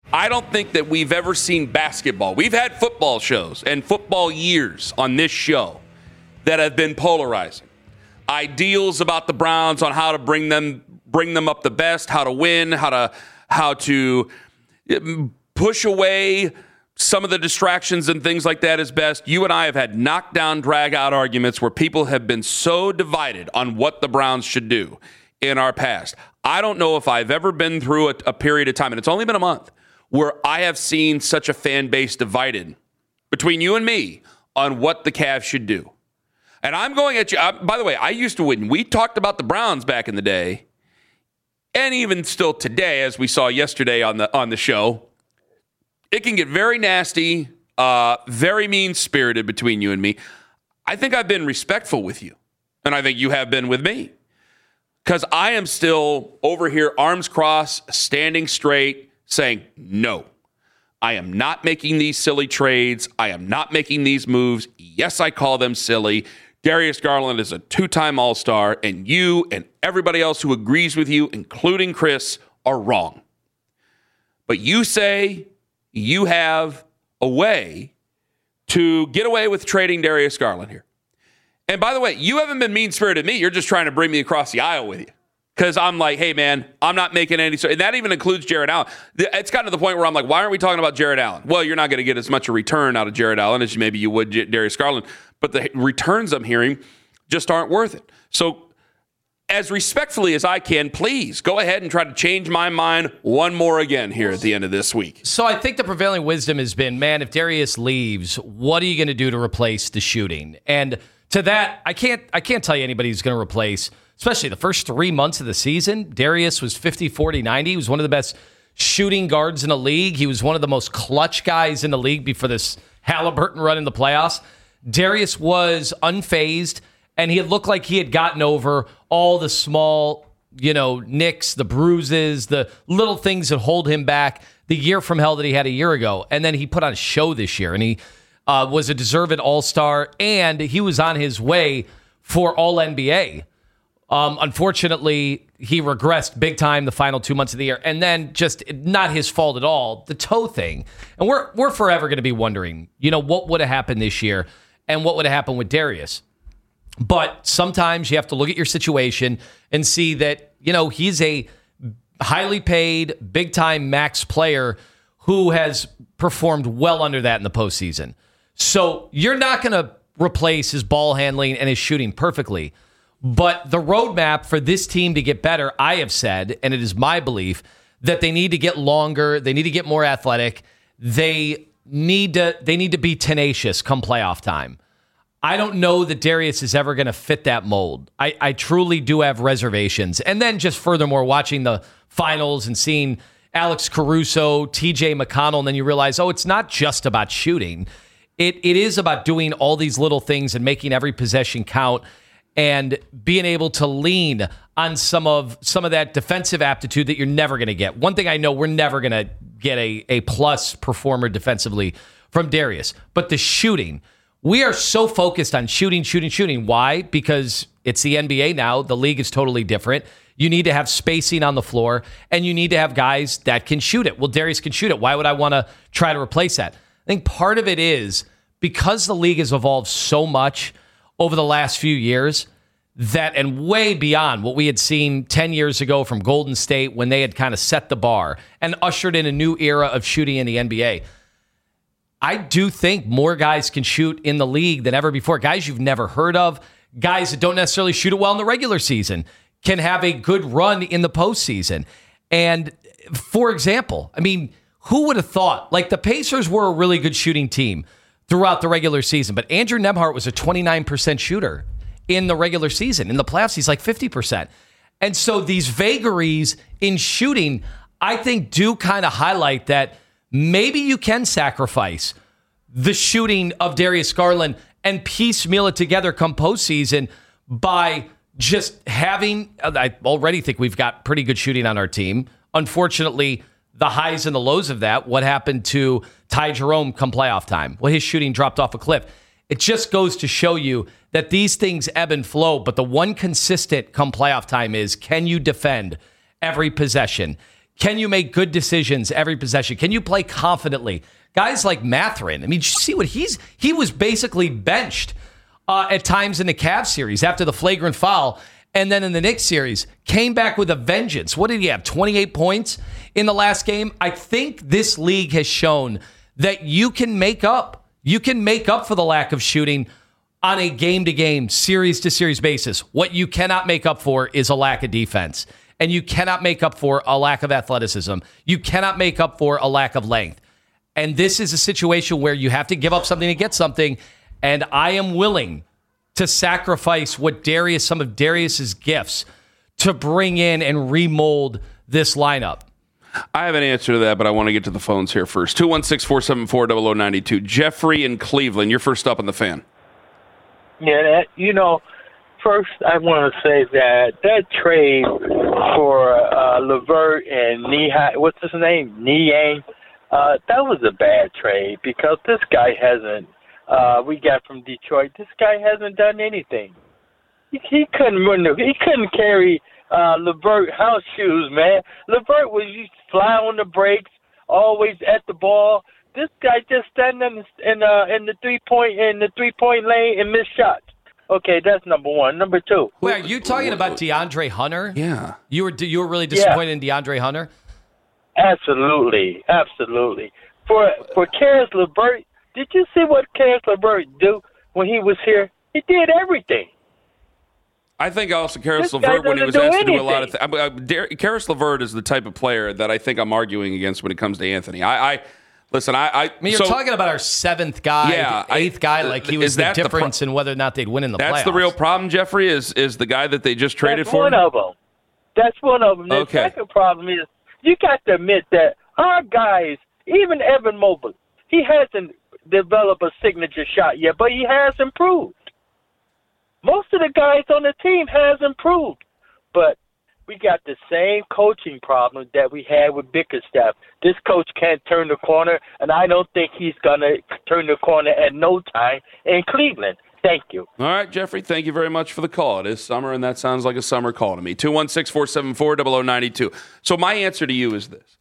I don't think that we've ever seen basketball. We've had football shows and football years on this show that have been polarizing. Ideals about the Browns on how to bring them up the best, how to win, how to push away some of the distractions and things like that is best. You and I have had knockdown, drag-out arguments where people have been so divided on what the Browns should do in our past. I don't know if I've ever been through a period of time, and it's only been a month, where I have seen such a fan base divided between you and me on what the Cavs should do. And I'm going at you. By the way, I used to win. We talked about the Browns back in the day, and even still today, as we saw yesterday on the show, it can get very nasty, very mean-spirited between you and me. I think I've been respectful with you, and I think you have been with me, because I am still over here, arms crossed, standing straight, saying, no, I am not making these silly trades. I am not making these moves. Yes, I call them silly. Darius Garland is a two-time All-Star, and you and everybody else who agrees with you, including Chris, are wrong. But you say you have a way to get away with trading Darius Garland here. And by the way, you haven't been mean-spirited to me. You're just trying to bring me across the aisle with you. Because I'm like, hey, man, I'm not making any... And that even includes Jared Allen. It's gotten to the point where I'm like, why aren't we talking about Jared Allen? Well, you're not going to get as much a return out of Jared Allen as maybe you would Darius Garland. But the returns I'm hearing just aren't worth it. So as respectfully as I can, please go ahead and try to change my mind one more again here at the end of this week. So I think the prevailing wisdom has been, man, if Darius leaves, what are you going to do to replace the shooting? And to that, I can't tell you anybody who's going to replace, especially the first 3 months of the season. Darius was 50, 40, 90. He was one of the best shooting guards in the league. He was one of the most clutch guys in the league before this Halliburton run in the playoffs. Darius was unfazed, and he had looked like he had gotten over all the small, nicks, the bruises, the little things that hold him back the year from hell that he had a year ago. And then he put on a show this year, and he was a deserved All-Star, and he was on his way for All-NBA. Unfortunately, he regressed big time the final 2 months of the year, and then just not his fault at all, the toe thing. And we're forever going to be wondering, what would have happened this year and what would have happened with Darius. But sometimes you have to look at your situation and see that, he's a highly paid, big-time max player who has performed well under that in the postseason. So you're not going to replace his ball handling and his shooting perfectly. But the roadmap for this team to get better, I have said, and it is my belief, that they need to get longer, they need to get more athletic, they need to be tenacious come playoff time. I don't know that Darius is ever going to fit that mold. I truly do have reservations. And then just furthermore, watching the finals and seeing Alex Caruso, TJ McConnell, and then you realize, it's not just about shooting. It is about doing all these little things and making every possession count and being able to lean on some of that defensive aptitude that you're never going to get. One thing I know, we're never going to get a plus performer defensively from Darius. But the shooting, we are so focused on shooting. Why? Because it's the NBA now. The league is totally different. You need to have spacing on the floor, and you need to have guys that can shoot it. Well, Darius can shoot it. Why would I want to try to replace that? I think part of it is because the league has evolved so much over the last few years, that and way beyond what we had seen 10 years ago from Golden State when they had kind of set the bar and ushered in a new era of shooting in the NBA. I do think more guys can shoot in the league than ever before. Guys you've never heard of, guys that don't necessarily shoot it well in the regular season, can have a good run in the postseason. And for example, who would have thought, the Pacers were a really good shooting team throughout the regular season, but Andrew Nembhard was a 29% shooter in the regular season. In the playoffs, he's like 50%. And so these vagaries in shooting, I think, do kind of highlight that maybe you can sacrifice the shooting of Darius Garland and piecemeal it together come postseason by just having, I already think we've got pretty good shooting on our team. Unfortunately, the highs and the lows of that, what happened to Ty Jerome come playoff time? Well, his shooting dropped off a cliff. It just goes to show you that these things ebb and flow, but the one consistent come playoff time is, can you defend every possession? Can you make good decisions every possession? Can you play confidently? Guys like Mathurin, I mean, did you see what he was basically benched at times in the Cavs series after the flagrant foul. And then in the Knicks series, came back with a vengeance. What did he have, 28 points in the last game? I think this league has shown that you can make up. You can make up for the lack of shooting on a game-to-game, series-to-series basis. What you cannot make up for is a lack of defense. And you cannot make up for a lack of athleticism. You cannot make up for a lack of length. And this is a situation where you have to give up something to get something. And I am willing to sacrifice some of Darius's gifts to bring in and remold this lineup. I have an answer to that, but I want to get to the phones here first. 216-474-0092. Jeffrey in Cleveland, you're first up on the Fan. Yeah, first I want to say that trade for LeVert and what's his name? Niang, that was a bad trade because this guy hasn't. We got from Detroit. This guy hasn't done anything. He couldn't carry LeVert house shoes, man. LeVert used to fly on the brakes, always at the ball. This guy just standing in the 3-point lane and miss shots. Okay, that's number one. Number two. Wait, are you talking about DeAndre Hunter? Yeah. You were really disappointed in DeAndre Hunter? Absolutely. For Caris LeVert, did you see what Caris LeVert do when he was here? He did everything. I think also Caris LeVert, when he was asked to do a lot of things. Caris LeVert is the type of player that I think I'm arguing against when it comes to Anthony. Listen, I mean, you're talking about our seventh guy, eighth guy, like he was the difference in whether or not they'd win in the playoffs. That's the real problem, Jeffrey, is the guy that they just traded for? That's one of them. The second problem is you got to admit that our guys, even Evan Mobley, he hasn't developed a signature shot yet, but he has improved. Most of the guys on the team has improved, but we got the same coaching problem that we had with Bickerstaff. This coach can't turn the corner, and I don't think he's going to turn the corner at no time in Cleveland. Thank you. All right, Jeffrey, thank you very much for the call. It is summer, and that sounds like a summer call to me. 216-474-0092. So my answer to you is this.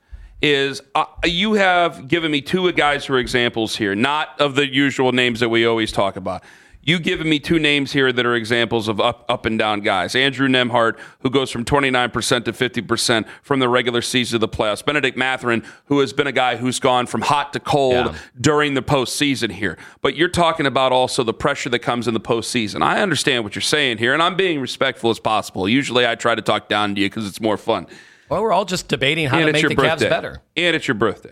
You have given me two guys who are examples here, not of the usual names that we always talk about. You've given me two names here that are examples of up and down guys. Andrew Nembhard, who goes from 29% to 50% from the regular season to the playoffs. Bennedict Mathurin, who has been a guy who's gone from hot to cold during the postseason here. But you're talking about also the pressure that comes in the postseason. I understand what you're saying here, and I'm being respectful as possible. Usually I try to talk down to you because it's more fun. Well, we're all just debating how to make the Cavs better. And it's your birthday.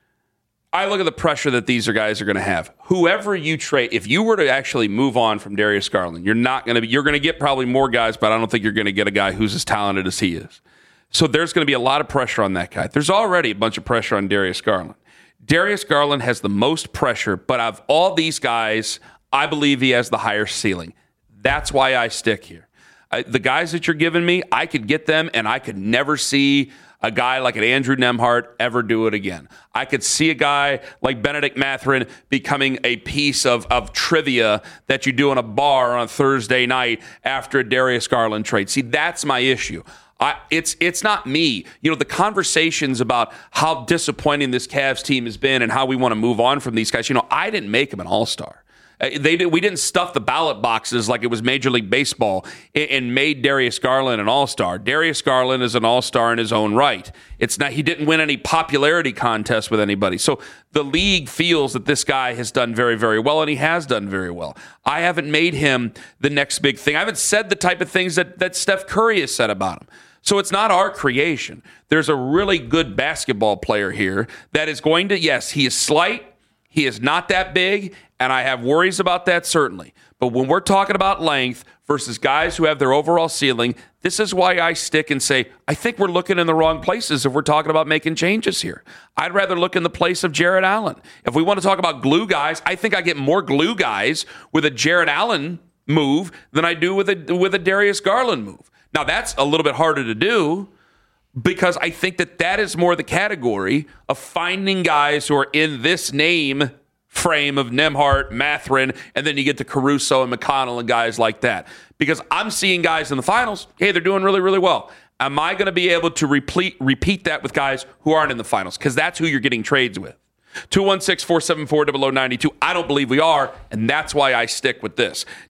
I look at the pressure that these guys are going to have. Whoever you trade, if you were to actually move on from Darius Garland, you're going to get probably more guys, but I don't think you're going to get a guy who's as talented as he is. So there's going to be a lot of pressure on that guy. There's already a bunch of pressure on Darius Garland. Darius Garland has the most pressure, but of all these guys, I believe he has the higher ceiling. That's why I stick here. The guys that you're giving me, I could get them, and I could never see a guy like an Andrew Nembhard ever do it again. I could see a guy like Bennedict Mathurin becoming a piece of trivia that you do in a bar on a Thursday night after a Darius Garland trade. See, that's my issue. It's not me. The conversations about how disappointing this Cavs team has been and how we want to move on from these guys, I didn't make them an all-star. We didn't stuff the ballot boxes like it was Major League Baseball and made Darius Garland an all-star. Darius Garland is an all-star in his own right. It's not. He didn't win any popularity contest with anybody. So the league feels that this guy has done very, very well, and he has done very well. I haven't made him the next big thing. I haven't said the type of things that Steph Curry has said about him. So it's not our creation. There's a really good basketball player here that is going to, yes, he is slight. He is not that big, and I have worries about that, certainly. But when we're talking about length versus guys who have their overall ceiling, this is why I stick and say, I think we're looking in the wrong places if we're talking about making changes here. I'd rather look in the place of Jarrett Allen. If we want to talk about glue guys, I think I get more glue guys with a Jarrett Allen move than I do with a Darius Garland move. Now, that's a little bit harder to do, because I think that is more the category of finding guys who are in this name frame of Nembhard, Mathurin, and then you get to Caruso and McConnell and guys like that. Because I'm seeing guys in the finals, hey, they're doing really, really well. Am I going to be able to repeat that with guys who aren't in the finals? Because that's who you're getting trades with. 216-474-0092. I don't believe we are, and that's why I stick with this.